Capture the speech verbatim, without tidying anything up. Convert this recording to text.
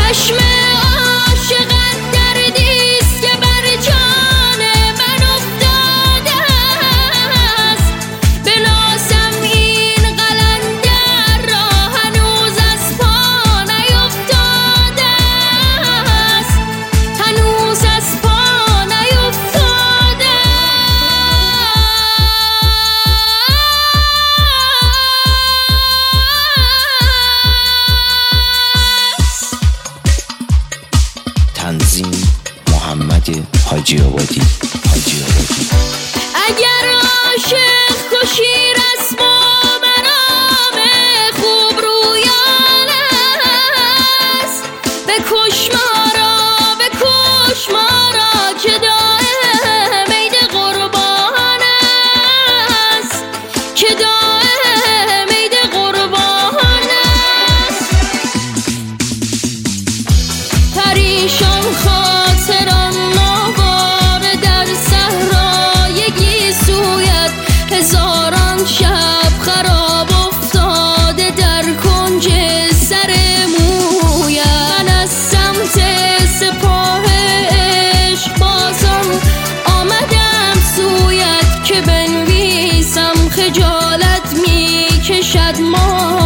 چشم عاشقت دردیست که بر جان من افتاده است. بناسم این قلندر را هنوز از پا نیفتاده است، هنوز از پا نیفتاده است. تنظیم محمد حاجی آبادی. حاجی آبادی. اگر عاشق کشی رسم و مرام خوب رویان است، بکش ما را بکش ما را که دائم عید قربان است، که دائم عید قربان است. پریشان خاطرم ناوار در صحرای گیسویت، هزاران شب خراب افتاده در کنج سر مویت. من از سمت سپاه عشق بازان آمدم سویت، که بنویسم خجالت می کشد ما